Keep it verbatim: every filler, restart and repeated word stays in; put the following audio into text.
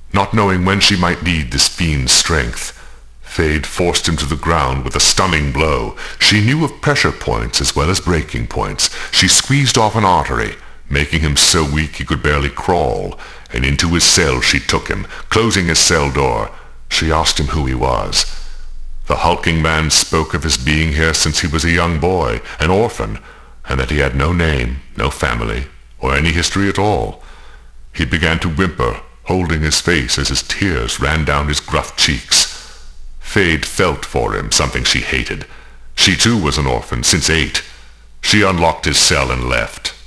Not knowing when she might need this fiend's strength, Fade forced him to the ground with a stunning blow. She knew of pressure points as well as breaking points. She squeezed off an artery, making him so weak he could barely crawl, and into his cell she took him. Closing his cell door, she asked him who he was. The hulking man spoke of his being here since he was a young boy, an orphan, and that he had no name, no family, or any history at all. He began to whimper, holding his face as his tears ran down his gruff cheeks. Fade felt for him, something she hated. She too was an orphan, since eight. She unlocked his cell and left.